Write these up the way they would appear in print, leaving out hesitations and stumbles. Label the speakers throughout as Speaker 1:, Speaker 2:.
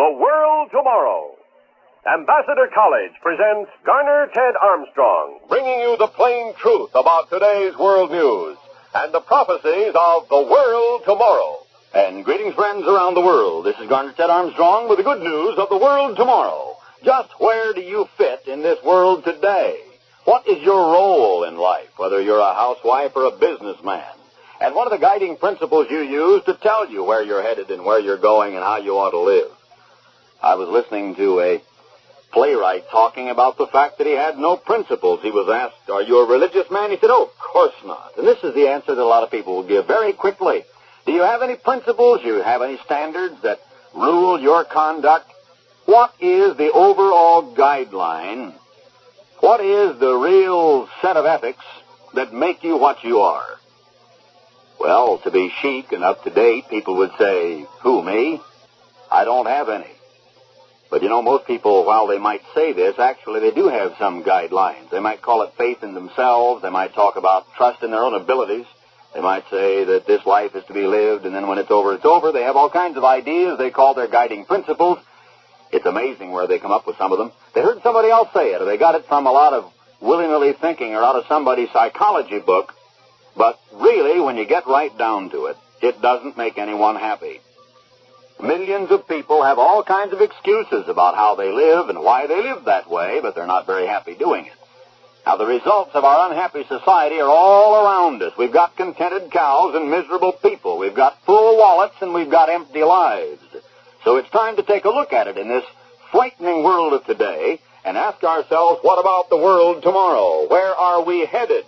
Speaker 1: The World Tomorrow. Ambassador College presents Garner Ted Armstrong, bringing you the plain truth about today's world news and the prophecies of the world tomorrow.
Speaker 2: And greetings, friends around the world. This is Garner Ted Armstrong with the good news of the world tomorrow. Just where do you fit in this world today? What is your role in life, whether you're a housewife or a businessman? And what are the guiding principles you use to tell you where you're headed and where you're going and how you ought to live? I was listening to a playwright talking about the fact that he had no principles. He was asked, "Are you a religious man?" He said, "Oh, of course not." And this is the answer that a lot of people will give very quickly. Do you have any principles? Do you have any standards that rule your conduct? What is the overall guideline? What is the real set of ethics that make you what you are? Well, to be chic and up to date, people would say, "Who, me? I don't have any." But you know, most people, while they might say this, actually they do have some guidelines. They might call it faith in themselves. They might talk about trust in their own abilities. They might say that this life is to be lived, and then when it's over, it's over. They have all kinds of ideas they call their guiding principles. It's amazing where they come up with some of them. They heard somebody else say it, or they got it from a lot of willy-nilly thinking or out of somebody's psychology book. But really, when you get right down to it, it doesn't make anyone happy. Millions of people have all kinds of excuses about how they live and why they live that way, but they're not very happy doing it. Now, the results of our unhappy society are all around us. We've got contented cows and miserable people. We've got full wallets and we've got empty lives. So it's time to take a look at it in this frightening world of today and ask ourselves, what about the world tomorrow? Where are we headed?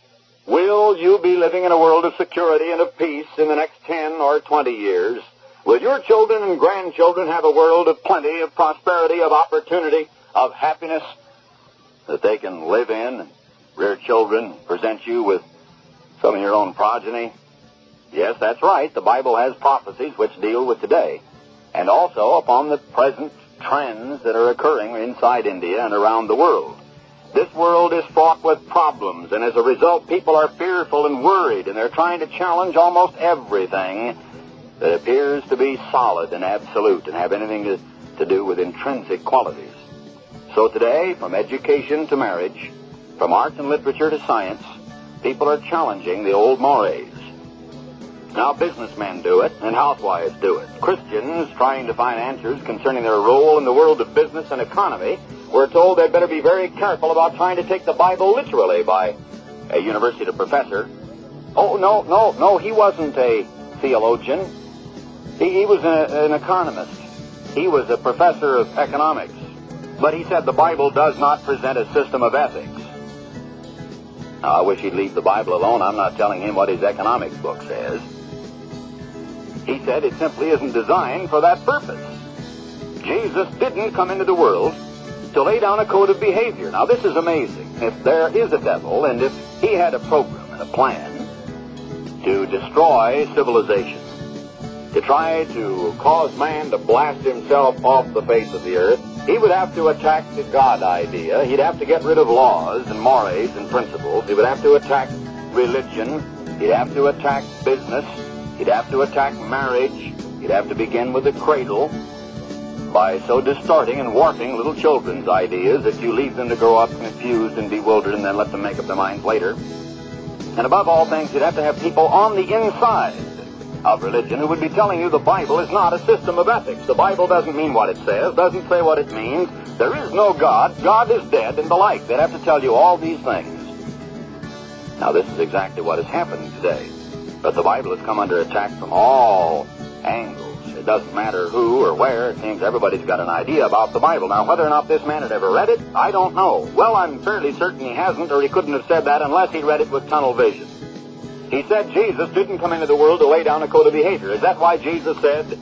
Speaker 2: Will you be living in a world of security and of peace in the next 10 or 20 years? Will your children and grandchildren have a world of plenty, of prosperity, of opportunity, of happiness that they can live in and rear children, present you with some of your own progeny? Yes, that's right. The Bible has prophecies which deal with today and also upon the present trends that are occurring inside India and around the world. This world is fraught with problems, and as a result, people are fearful and worried, and they're trying to challenge almost everything that appears to be solid and absolute and have anything to do with intrinsic qualities. So today, from education to marriage, from art and literature to science, people are challenging the old mores. Now businessmen do it, and housewives do it. Christians, trying to find answers concerning their role in the world of business and economy, were told they'd better be very careful about trying to take the Bible literally by a university professor. Oh, no, he wasn't a theologian. He was an economist. He was a professor of economics. But he said the Bible does not present a system of ethics. Now, I wish he'd leave the Bible alone. I'm not telling him what his economics book says. He said it simply isn't designed for that purpose. Jesus didn't come into the world to lay down a code of behavior. Now, this is amazing. If there is a devil, and if he had a program and a plan to destroy civilization, to try to cause man to blast himself off the face of the earth, he would have to attack the God idea. He'd have to get rid of laws and mores and principles. He would have to attack religion. He'd have to attack business. He'd have to attack marriage. He'd have to begin with the cradle by so distorting and warping little children's ideas that you leave them to grow up confused and bewildered and then let them make up their minds later. And above all things, you'd have to have people on the inside of religion who would be telling you the Bible is not a system of ethics. The Bible doesn't mean what it says, doesn't say what it means. There is no God. God is dead and the like. They'd have to tell you all these things. Now, this is exactly what is happening today. But the Bible has come under attack from all angles. It doesn't matter who or where. It seems everybody's got an idea about the Bible. Now, whether or not this man had ever read it, I don't know. Well, I'm fairly certain he hasn't, or he couldn't have said that unless he read it with tunnel vision. He said Jesus didn't come into the world to lay down a code of behavior. Is that why Jesus said,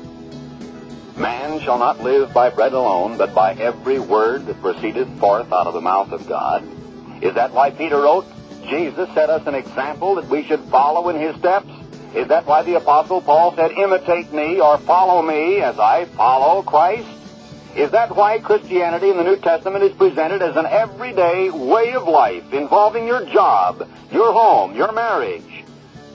Speaker 2: "Man shall not live by bread alone, but by every word that proceedeth forth out of the mouth of God"? Is that why Peter wrote, Jesus set us an example that we should follow in his steps? Is that why the Apostle Paul said, "Imitate me," or "Follow me as I follow Christ"? Is that why Christianity in the New Testament is presented as an everyday way of life involving your job, your home, your marriage?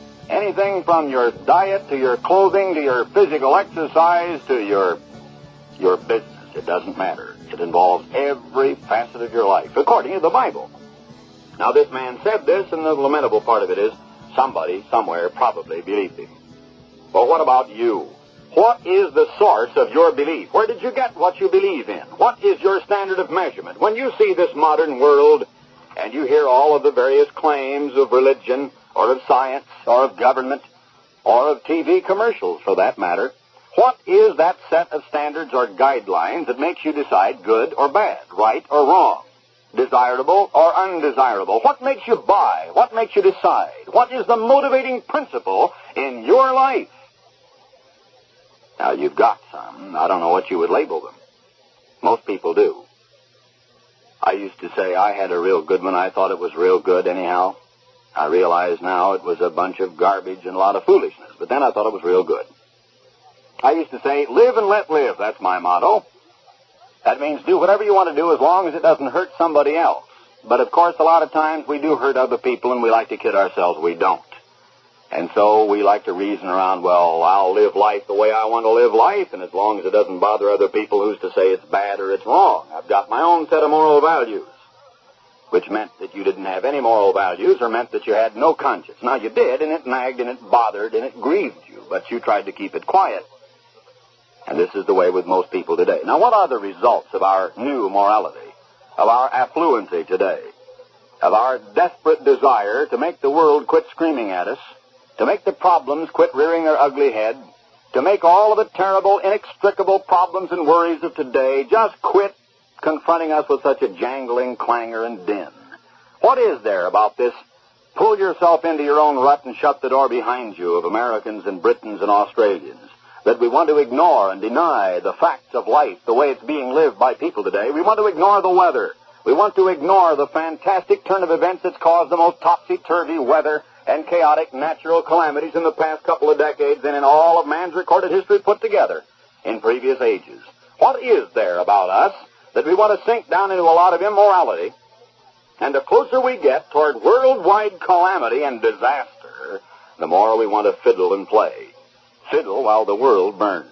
Speaker 2: Anything from your diet to your clothing to your physical exercise to your your business. It doesn't matter. It involves every facet of your life, according to the Bible. Now, this man said this, and the lamentable part of it is somebody, somewhere, probably believed him. But what about you? What is the source of your belief? Where did you get what you believe in? What is your standard of measurement? When you see this modern world and you hear all of the various claims of religion or of science or of government or of TV commercials, for that matter, what is that set of standards or guidelines that makes you decide good or bad, right or wrong, desirable or undesirable? What makes you buy? What makes you decide? What is the motivating principle in your life? Now, you've got some. I don't know what you would label them. Most people do. I used to say I had a real good one. I thought it was real good anyhow. I realize now it was a bunch of garbage and a lot of foolishness, but then I thought it was real good. I used to say, live and let live. That's my motto. That means do whatever you want to do as long as it doesn't hurt somebody else. But, of course, a lot of times we do hurt other people, and we like to kid ourselves we don't. And so we like to reason around, well, I'll live life the way I want to live life, and as long as it doesn't bother other people, who's to say it's bad or it's wrong? I've got my own set of moral values, which meant that you didn't have any moral values or meant that you had no conscience. Now, you did, and it nagged, and it bothered, and it grieved you, but you tried to keep it quiet. And this is the way with most people today. Now, what are the results of our new morality, of our affluency today, of our desperate desire to make the world quit screaming at us, to make the problems quit rearing their ugly head, to make all of the terrible, inextricable problems and worries of today just quit confronting us with such a jangling clangor and din? What is there about this pull yourself into your own rut and shut the door behind you of Americans and Britons and Australians, that we want to ignore and deny the facts of life the way it's being lived by people today? We want to ignore the weather. We want to ignore the fantastic turn of events that's caused the most topsy-turvy weather and chaotic natural calamities in the past couple of decades and in all of man's recorded history put together in previous ages. What is there about us that we want to sink down into a lot of immorality? And the closer we get toward worldwide calamity and disaster, the more we want to fiddle and play. Fiddle while the world burns.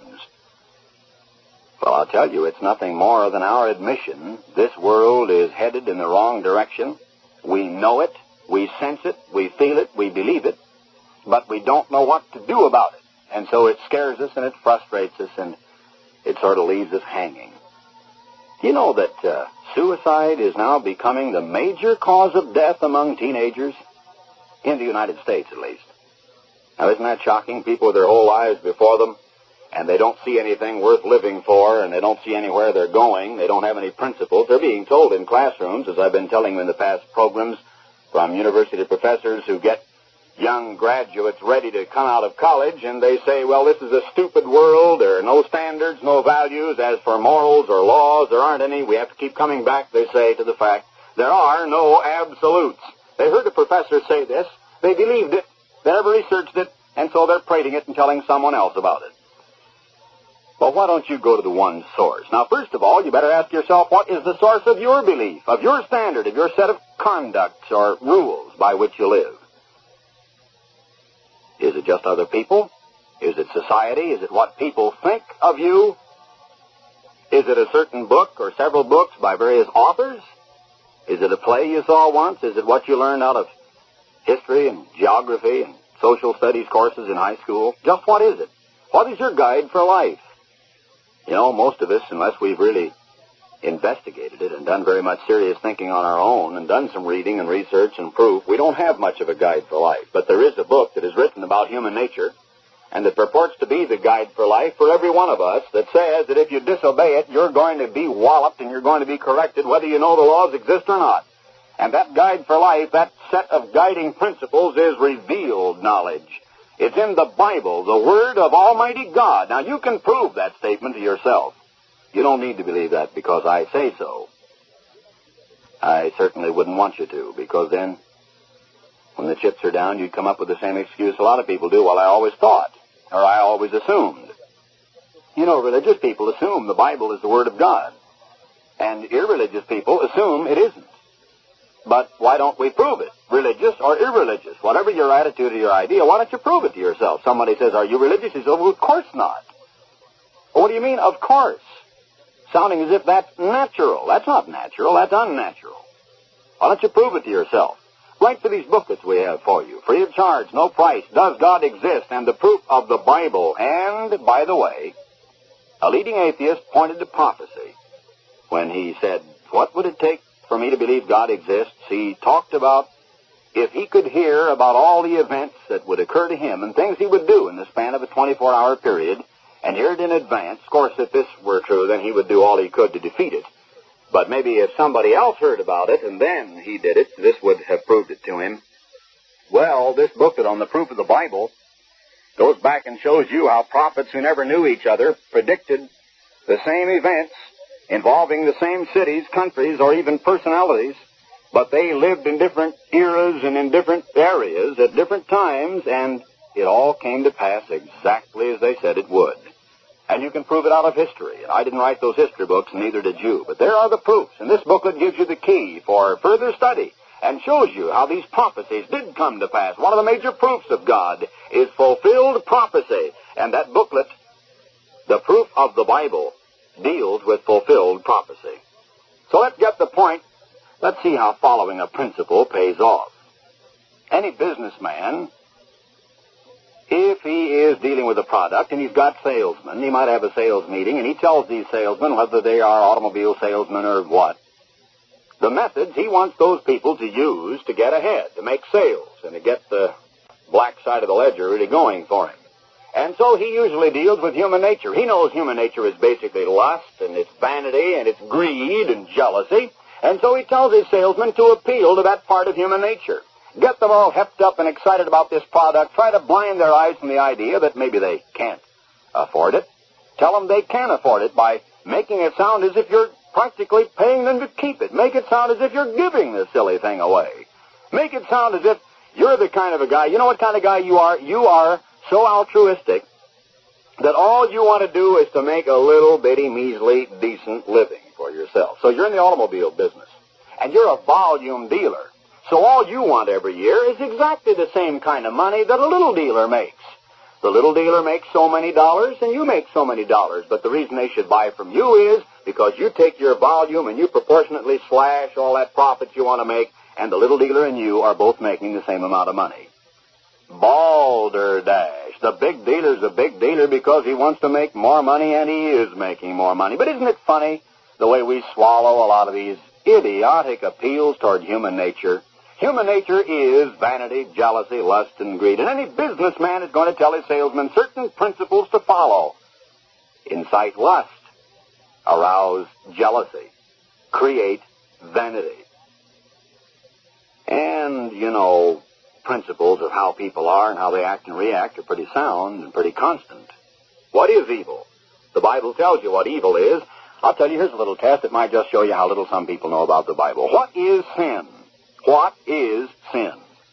Speaker 2: Well, I'll tell you, it's nothing more than our admission this world is headed in the wrong direction. We know it, we sense it, we feel it, we believe it, but we don't know what to do about it. And so it scares us and it frustrates us and it sort of leaves us hanging. Do you know that suicide is now becoming the major cause of death among teenagers? In the United States, at least. Now, isn't that shocking? People with their whole lives before them, and they don't see anything worth living for, and they don't see anywhere they're going. They don't have any principles. They're being told in classrooms, as I've been telling them in the past programs, from university professors who get young graduates ready to come out of college, and they say, well, this is a stupid world. There are no standards, no values. As for morals or laws, there aren't any. We have to keep coming back, they say, to the fact there are no absolutes. They heard a professor say this. They believed it. They never researched it, and so they're prating it and telling someone else about it. Well, why don't you go to the one source? Now, first of all, you better ask yourself, what is the source of your belief, of your standard, of your set of conducts or rules by which you live? Is it just other people? Is it society? Is it what people think of you? Is it a certain book or several books by various authors? Is it a play you saw once? Is it what you learned out of history and geography and social studies courses in high school? Just what is it? What is your guide for life? You know, most of us, unless we've really investigated it and done very much serious thinking on our own and done some reading and research and proof, we don't have much of a guide for life. But there is a book that is written about human nature and that purports to be the guide for life for every one of us, that says that if you disobey it, you're going to be walloped and you're going to be corrected whether you know the laws exist or not. And that guide for life, that set of guiding principles, is revealed knowledge. It's in the Bible, the Word of Almighty God. Now, you can prove that statement to yourself. You don't need to believe that because I say so. I certainly wouldn't want you to, because then, when the chips are down, you'd come up with the same excuse a lot of people do. Well, I always thought, or I always assumed. You know, religious people assume the Bible is the Word of God. And irreligious people assume it isn't. But why don't we prove it? Religious or irreligious? Whatever your attitude or your idea, why don't you prove it to yourself? Somebody says, are you religious? You say, well, of course not. Well, what do you mean, of course? sounding as if that's natural. That's not natural. That's unnatural. Why don't you prove it to yourself? Write for these booklets we have for you, free of charge, no price. Does God exist? And the proof of the Bible. And, by the way, a leading atheist pointed to prophecy when he said, what would it take for me to believe God exists? He talked about if he could hear about all the events that would occur to him and things he would do in the span of a 24-hour period and hear it in advance. Of course, if this were true, then he would do all he could to defeat it. But maybe if somebody else heard about it and then he did it, this would have proved it to him. Well, this booklet on the proof of the Bible goes back and shows you how prophets who never knew each other predicted the same events involving the same cities, countries, or even personalities, but they lived in different eras and in different areas at different times, and it all came to pass exactly as they said it would. And you can prove it out of history. And I didn't write those history books, and neither did you. But there are the proofs, and this booklet gives you the key for further study and shows you how these prophecies did come to pass. One of the major proofs of God is fulfilled prophecy. And that booklet, The Proof of the Bible, deals with fulfilled prophecy. So let's get the point. Let's see how following a principle pays off. Any businessman, if he is dealing with a product and he's got salesmen, he might have a sales meeting, and he tells these salesmen, whether they are automobile salesmen or what, the methods he wants those people to use to get ahead, to make sales, and to get the black side of the ledger really going for him. And so he usually deals with human nature. He knows human nature is basically lust, and it's vanity, and it's greed and jealousy. And so he tells his salesmen to appeal to that part of human nature. Get them all hepped up and excited about this product. Try to blind their eyes from the idea that maybe they can't afford it. Tell them they can afford it by making it sound as if you're practically paying them to keep it. Make it sound as if you're giving this silly thing away. Make it sound as if you're the kind of a guy. You know what kind of guy you are? You are so altruistic that all you want to do is to make a little bitty, measly, decent living for yourself. So you're in the automobile business, and you're a volume dealer. So all you want every year is exactly the same kind of money that a little dealer makes. The little dealer makes so many dollars, and you make so many dollars. But the reason they should buy from you is because you take your volume and you proportionately slash all that profit you want to make, and the little dealer and you are both making the same amount of money. Balderdash. The big dealer's a big dealer because he wants to make more money, and he is making more money. But isn't it funny the way we swallow a lot of these idiotic appeals toward human nature? Human nature is vanity, jealousy, lust, and greed. And any businessman is going to tell his salesman certain principles to follow. Incite lust. Arouse jealousy. Create vanity. And, you know, principles of how people are and how they act and react are pretty sound and pretty constant. What is evil? The Bible tells you what evil is. I'll tell you, here's a little test that might just show you how little some people know about the Bible. What is sin? What is sin?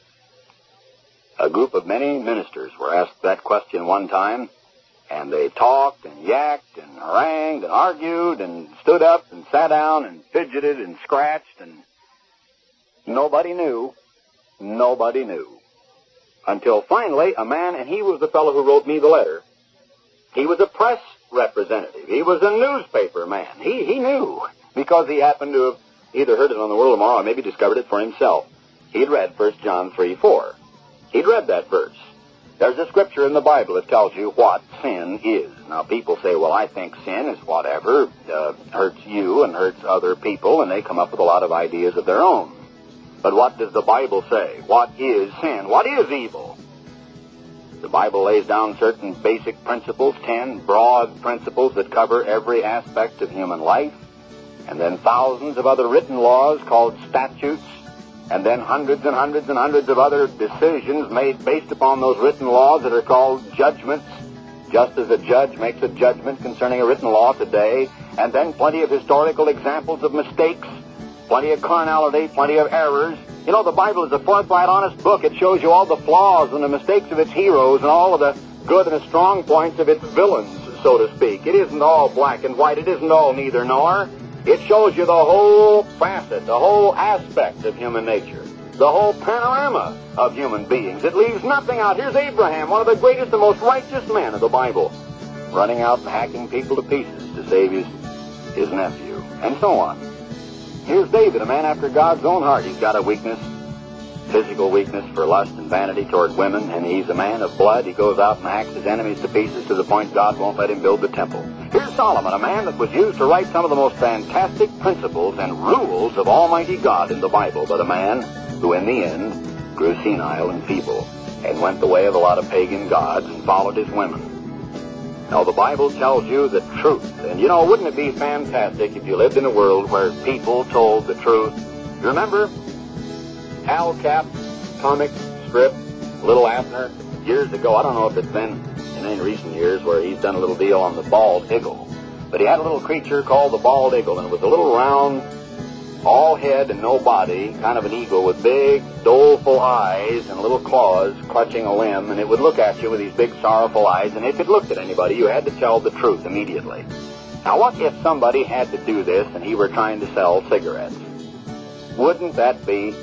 Speaker 2: A group of many ministers were asked that question one time, and they talked and yacked and harangued and argued and stood up and sat down and fidgeted and scratched, and nobody knew. Nobody knew. Until finally a man, and he was the fellow who wrote me the letter, he was a press representative. He was a newspaper man. He knew, because he happened to have either heard it on the World Tomorrow or maybe discovered it for himself. He'd read 1 John 3:4. He'd read that verse. There's a scripture in the Bible that tells you what sin is. Now, people say, well, I think sin is whatever hurts you and hurts other people, and they come up with a lot of ideas of their own. But what does the Bible say? What is sin? What is evil? The Bible lays down certain basic principles, 10 broad principles that cover every aspect of human life, and then thousands of other written laws called statutes, and then hundreds and hundreds and hundreds of other decisions made based upon those written laws that are called judgments, just as a judge makes a judgment concerning a written law today, and then plenty of historical examples of mistakes, plenty of carnality, plenty of errors. You know, the Bible is a forthright, honest book. It shows you all the flaws and the mistakes of its heroes and all of the good and the strong points of its villains, so to speak. It isn't all black and white. It isn't all neither nor. It shows you the whole facet, the whole aspect of human nature, the whole panorama of human beings. It leaves nothing out. Here's Abraham, one of the greatest and most righteous men of the Bible, running out and hacking people to pieces to save his his nephew, and so on. Here's David, a man after God's own heart. He's got a weakness, physical weakness for lust and vanity toward women, and he's a man of blood. He goes out and hacks his enemies to pieces to the point God won't let him build the temple. Here's Solomon, a man that was used to write some of the most fantastic principles and rules of Almighty God in the Bible, but a man who in the end grew senile and feeble and went the way of a lot of pagan gods and followed his women. Now, the Bible tells you the truth. And, you know, wouldn't it be fantastic if you lived in a world where people told the truth? You remember Al Cap's comic strip, Little Abner, years ago? I don't know if it's been in any recent years where he's done a little deal on the bald eagle. But he had a little creature called the bald eagle, and it was a little round, all head and no body, kind of an eagle with big, doleful eyes and little claws clutching a limb, and it would look at you with these big, sorrowful eyes, and if it looked at anybody, you had to tell the truth immediately. Now, what if somebody had to do this and he were trying to sell cigarettes? Wouldn't that be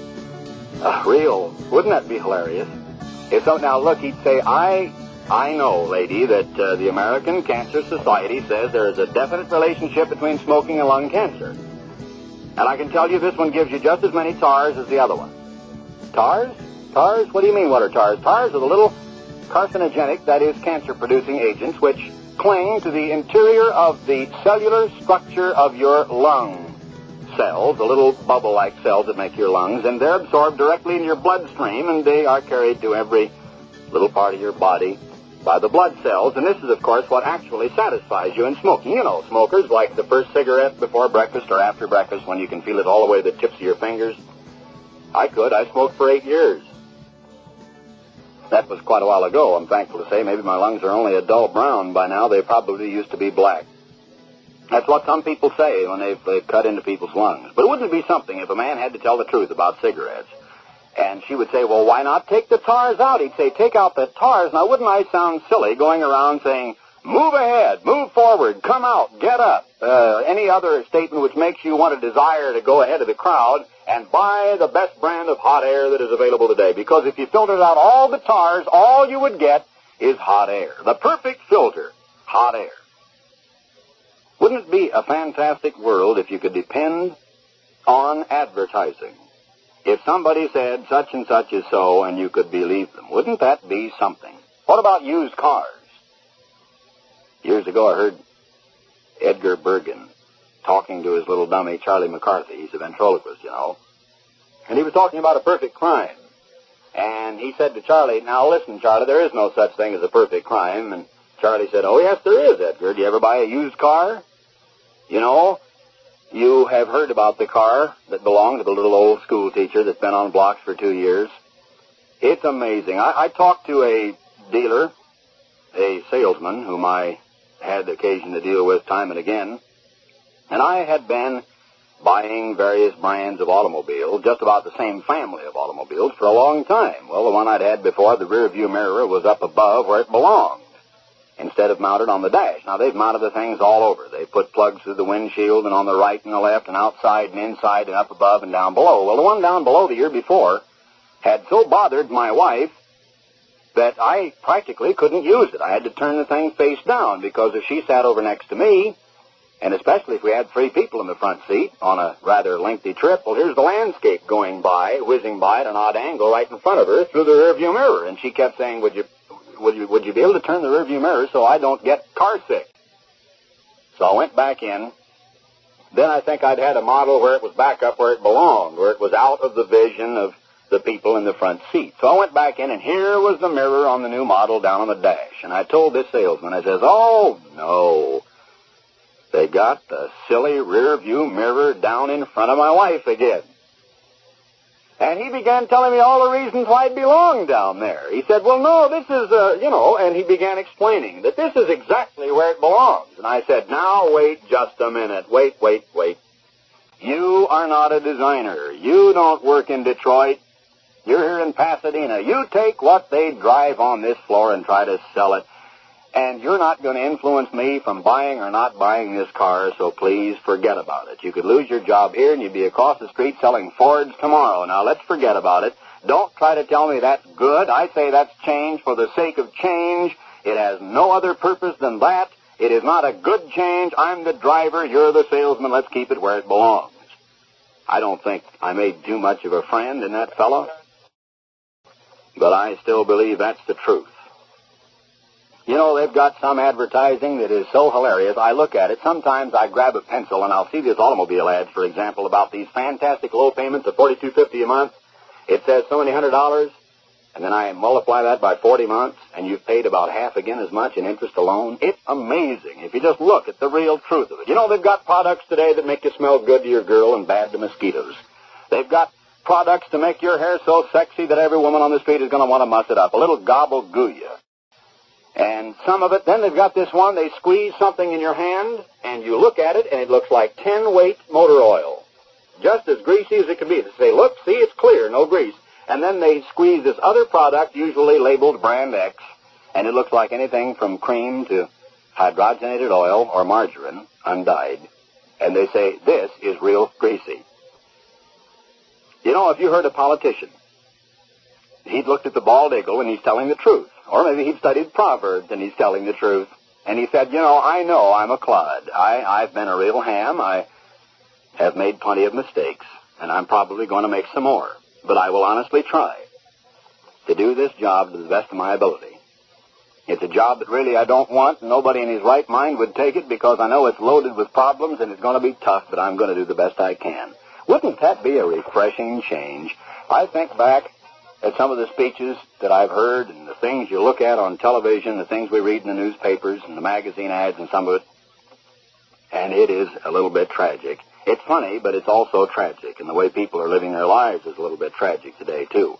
Speaker 2: wouldn't that be hilarious? If so, now look, he'd say, I know, lady, that the American Cancer Society says there is a definite relationship between smoking and lung cancer. And I can tell you this one gives you just as many tars as the other one. Tars? Tars? What do you mean, what are tars? Tars are the little carcinogenic, that is, cancer-producing agents, which cling to the interior of the cellular structure of your lung cells, the little bubble-like cells that make your lungs, and they're absorbed directly in your bloodstream, and they are carried to every little part of your body by the blood cells, and this is, of course, what actually satisfies you in smoking. You know, smokers like the first cigarette before breakfast or after breakfast when you can feel it all the way to the tips of your fingers. I smoked for 8 years. That was quite a while ago, I'm thankful to say. Maybe my lungs are only a dull brown by now. They probably used to be black. That's what some people say when they've cut into people's lungs. But wouldn't it be something if a man had to tell the truth about cigarettes? And she would say, well, why not take the tars out? He'd say, take out the tars. Now, wouldn't I sound silly going around saying, move ahead, move forward, come out, get up? Any other statement which makes you want a desire to go ahead of the crowd and buy the best brand of hot air that is available today. Because if you filtered out all the tars, all you would get is hot air. The perfect filter, hot air. Wouldn't it be a fantastic world if you could depend on advertising? If somebody said such and such is so and you could believe them, wouldn't that be something? What about used cars? Years ago I heard Edgar Bergen talking to his little dummy Charlie McCarthy. He's a ventriloquist, you know. And he was talking about a perfect crime. And he said to Charlie, now listen, Charlie, there is no such thing as a perfect crime. And Charlie said, oh yes there is, Edgar. Do you ever buy a used car? You know, you have heard about the car that belonged to the little old school teacher that's been on blocks for 2 years. It's amazing. I talked to a dealer, a salesman, whom I had the occasion to deal with time and again, and I had been buying various brands of automobiles, just about the same family of automobiles, for a long time. Well, the one I'd had before, the rear view mirror, was up above where it belonged, instead of mounted on the dash. Now, they've mounted the things all over. They put plugs through the windshield and on the right and the left and outside and inside and up above and down below. Well, the one down below the year before had so bothered my wife that I practically couldn't use it. I had to turn the thing face down because if she sat over next to me, and especially if we had 3 people in the front seat on a rather lengthy trip, well, here's the landscape going by, whizzing by at an odd angle right in front of her through the rearview mirror. And she kept saying, would you be able to turn the rearview mirror so I don't get car sick? So I went back in. Then I think I'd had a model where it was back up where it belonged, where it was out of the vision of the people in the front seat. So I went back in, and here was the mirror on the new model down on the dash. And I told this salesman, I says, oh, no. They got the silly rear view mirror down in front of my wife again. And he began telling me all the reasons why it belonged down there. He said, well, no, this is, and he began explaining that this is exactly where it belongs. And I said, now, wait just a minute. Wait. You are not a designer. You don't work in Detroit. You're here in Pasadena. You take what they drive on this floor and try to sell it. And you're not going to influence me from buying or not buying this car, so please forget about it. You could lose your job here and you'd be across the street selling Fords tomorrow. Now, let's forget about it. Don't try to tell me that's good. I say that's change for the sake of change. It has no other purpose than that. It is not a good change. I'm the driver, you're the salesman, let's keep it where it belongs. I don't think I made too much of a friend in that fellow, but I still believe that's the truth. You know, they've got some advertising that is so hilarious. I look at it. Sometimes I grab a pencil and I'll see these automobile ads, for example, about these fantastic low payments of $42.50 a month. It says so many $100, and then I multiply that by 40 months, and you've paid about half again as much in interest alone. It's amazing if you just look at the real truth of it. You know, they've got products today that make you smell good to your girl and bad to mosquitoes. They've got products to make your hair so sexy that every woman on the street is going to want to muss it up. A little gobble-goo-ya. And some of it, then they've got this one, they squeeze something in your hand, and you look at it, and it looks like 10-weight motor oil. Just as greasy as it can be. They say, look, see, it's clear, no grease. And then they squeeze this other product, usually labeled Brand X, and it looks like anything from cream to hydrogenated oil or margarine, undyed. And they say, this is real greasy. You know, if you heard a politician, he'd looked at the bald eagle and he's telling the truth. Or maybe he'd studied Proverbs and he's telling the truth. And he said, you know I'm a clod. I've been a real ham. I have made plenty of mistakes, and I'm probably going to make some more. But I will honestly try to do this job to the best of my ability. It's a job that really I don't want. Nobody in his right mind would take it because I know it's loaded with problems and it's going to be tough, but I'm going to do the best I can. Wouldn't that be a refreshing change? I think back at some of the speeches that I've heard and the things you look at on television, the things we read in the newspapers and the magazine ads and some of it, and it is a little bit tragic. It's funny, but it's also tragic, and the way people are living their lives is a little bit tragic today, too.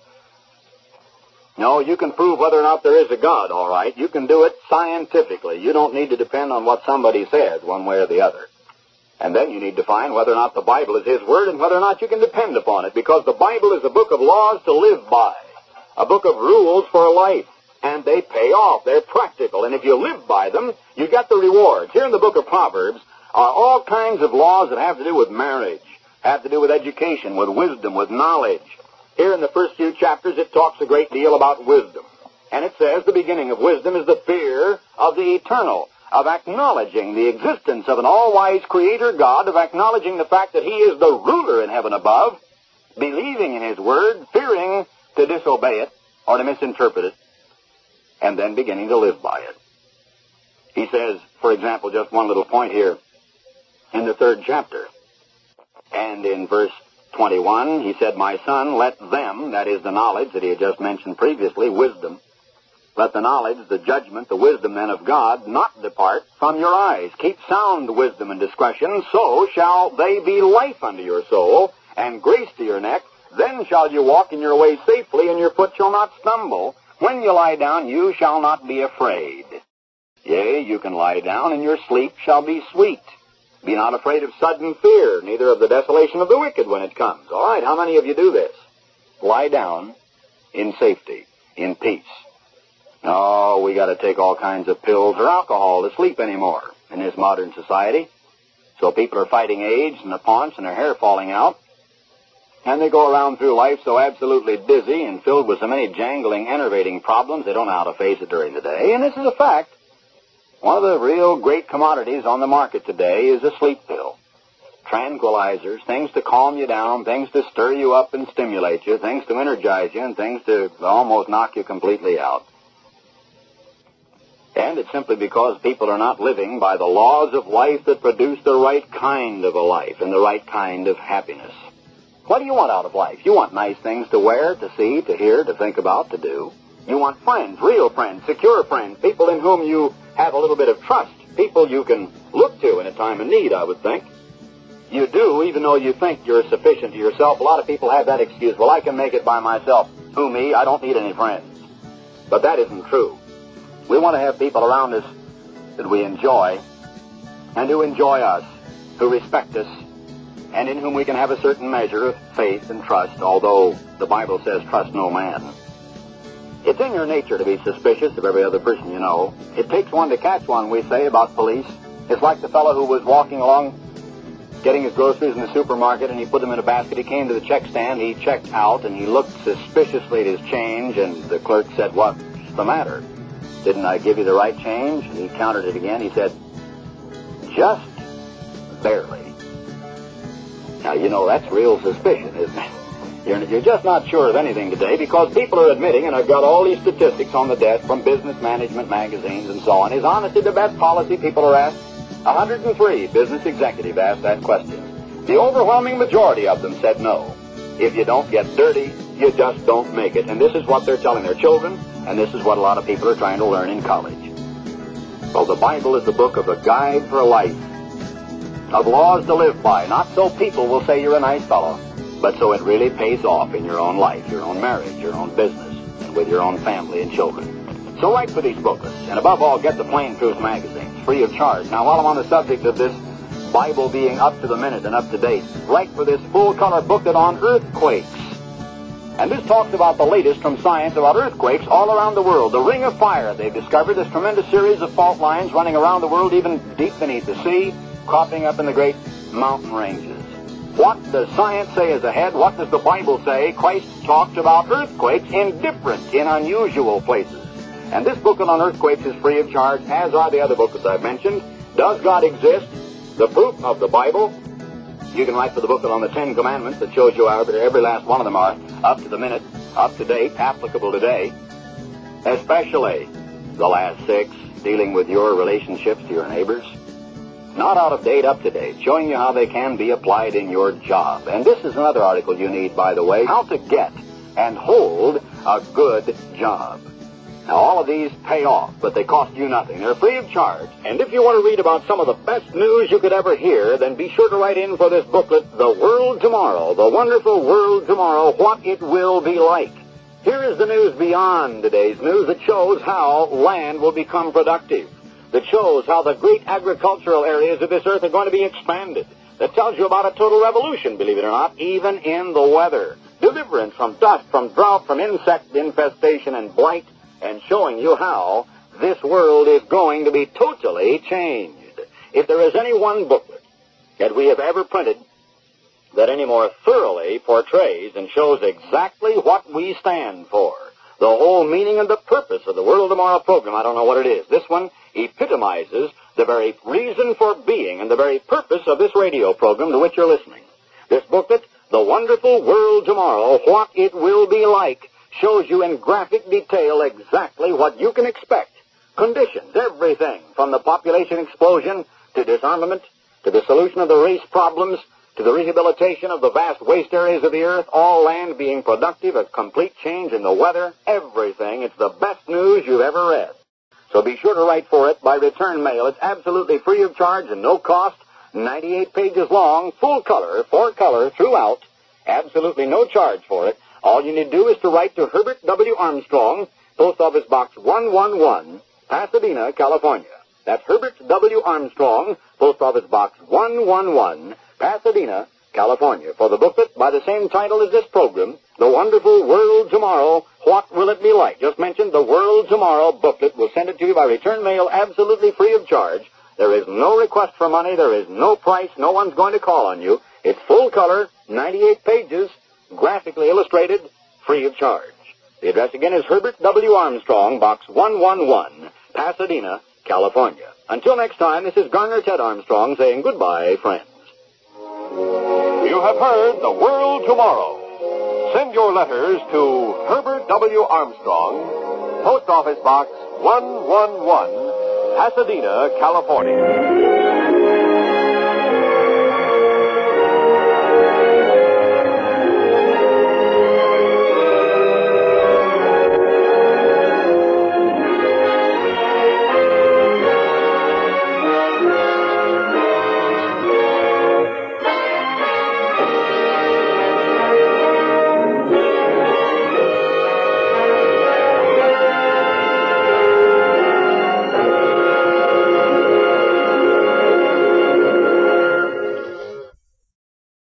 Speaker 2: No, you can prove whether or not there is a God, all right. You can do it scientifically. You don't need to depend on what somebody says one way or the other. And then you need to find whether or not the Bible is His Word and whether or not you can depend upon it, because the Bible is a book of laws to live by, a book of rules for life, and they pay off. They're practical, and if you live by them, you get the rewards. Here in the book of Proverbs are all kinds of laws that have to do with marriage, have to do with education, with wisdom, with knowledge. Here in the first few chapters, it talks a great deal about wisdom. And it says the beginning of wisdom is the fear of the eternal, of acknowledging the existence of an all-wise creator God, of acknowledging the fact that He is the ruler in heaven above, believing in His word, fearing to disobey it or to misinterpret it, and then beginning to live by it. He says, for example, just one little point here, in the 3rd chapter, and in verse 21, he said, my son, let them, that is the knowledge that he had just mentioned previously, wisdom, let the knowledge, the judgment, the wisdom then of God not depart from your eyes. Keep sound wisdom and discretion, so shall they be life unto your soul, and grace to your neck. Then shall you walk in your way safely, and your foot shall not stumble. When you lie down, you shall not be afraid. Yea, you can lie down, and your sleep shall be sweet. Be not afraid of sudden fear, neither of the desolation of the wicked when it comes. All right, how many of you do this? Lie down in safety, in peace. Oh, we got to take all kinds of pills or alcohol to sleep anymore in this modern society. So people are fighting age and the paunch and their hair falling out. And they go around through life so absolutely dizzy and filled with so many jangling, enervating problems, they don't know how to face it during the day. And this is a fact. One of the real great commodities on the market today is a sleep pill. Tranquilizers, things to calm you down, things to stir you up and stimulate you, things to energize you, and things to almost knock you completely out. And it's simply because people are not living by the laws of life that produce the right kind of a life and the right kind of happiness. What do you want out of life? You want nice things to wear, to see, to hear, to think about, to do. You want friends, real friends, secure friends, people in whom you have a little bit of trust, people you can look to in a time of need, I would think. You do, even though you think you're sufficient to yourself. A lot of people have that excuse. Well, I can make it by myself. Who, me? I don't need any friends. But that isn't true. We want to have people around us that we enjoy and who enjoy us, who respect us, and in whom we can have a certain measure of faith and trust, although the Bible says trust no man. It's in your nature to be suspicious of every other person you know. It takes one to catch one, we say, about police. It's like the fellow who was walking along, getting his groceries in the supermarket, and he put them in a basket. He came to the check stand, he checked out, and he looked suspiciously at his change, and the clerk said, "What's the matter? Didn't I give you the right change?" And he counted it again. He said, Just barely. Now, you know, that's real suspicion, isn't it? You're just not sure of anything today because people are admitting, and I've got all these statistics on the desk from business management magazines and so on, is honesty the best policy, people are asked? 103 business executives asked that question. The overwhelming majority of them said no. If you don't get dirty, you just don't make it. And this is what they're telling their children, and this is what a lot of people are trying to learn in college. Well, the Bible is the book of a guide for life, of laws to live by, not so people will say you're a nice fellow, but so it really pays off in your own life, your own marriage, your own business, and with your own family and children. So write for these booklets, and above all, get the Plain Truth magazines, free of charge. Now, while I'm on the subject of this Bible being up to the minute and up to date, write for this full-color booklet on earthquakes. And this talks about the latest from science about earthquakes all around the world. The Ring of Fire, they've discovered this tremendous series of fault lines running around the world, even deep beneath the sea, cropping up in the great mountain ranges. What does science say is ahead? What does the Bible say? Christ talks about earthquakes in different, in unusual places. And this booklet on earthquakes is free of charge, as are the other booklets I've mentioned. Does God exist? The proof of the Bible. You can write for the booklet on the 10 Commandments that shows you how every last one of them are up to the minute, up to date, applicable today. Especially the last 6, dealing with your relationships to your neighbors. Not out of date, up to date, showing you how they can be applied in your job. And this is another article you need, by the way, how to get and hold a good job. Now, all of these pay off, but they cost you nothing. They're free of charge. And if you want to read about some of the best news you could ever hear, then be sure to write in for this booklet, The World Tomorrow, The Wonderful World Tomorrow, What It Will Be Like. Here is the news beyond today's news that shows how land will become productive, that shows how the great agricultural areas of this earth are going to be expanded, that tells you about a total revolution, believe it or not, even in the weather, deliverance from dust, from drought, from insect infestation and blight, and showing you how this world is going to be totally changed. If there is any one booklet that we have ever printed that any more thoroughly portrays and shows exactly what we stand for, the whole meaning and the purpose of the World Tomorrow program, I don't know what it is. This one epitomizes the very reason for being and the very purpose of this radio program to which you're listening. This booklet, The Wonderful World Tomorrow, What It Will Be Like, shows you in graphic detail exactly what you can expect. Conditions, everything from the population explosion to disarmament, to the solution of the race problems, to the rehabilitation of the vast waste areas of the earth, all land being productive, a complete change in the weather, everything. It's the best news you've ever read. So be sure to write for it by return mail. It's absolutely free of charge and no cost, 98 pages long, full color, 4-color throughout, absolutely no charge for it. All you need to do is to write to Herbert W. Armstrong, Post Office Box 111, Pasadena, California. That's Herbert W. Armstrong, Post Office Box 111, Pasadena, California, for the booklet by the same title as this program, The Wonderful World Tomorrow, What Will It Be Like? Just mentioned the World Tomorrow booklet. We'll send it to you by return mail absolutely free of charge. There is no request for money. There is no price. No one's going to call on you. It's full color, 98 pages, graphically illustrated, free of charge. The address again is Herbert W. Armstrong, Box 111, Pasadena, California. Until next time, this is Garner Ted Armstrong saying goodbye, friends.
Speaker 1: You have heard The World Tomorrow. Send your letters to Herbert W. Armstrong, Post Office Box 111, Pasadena, California.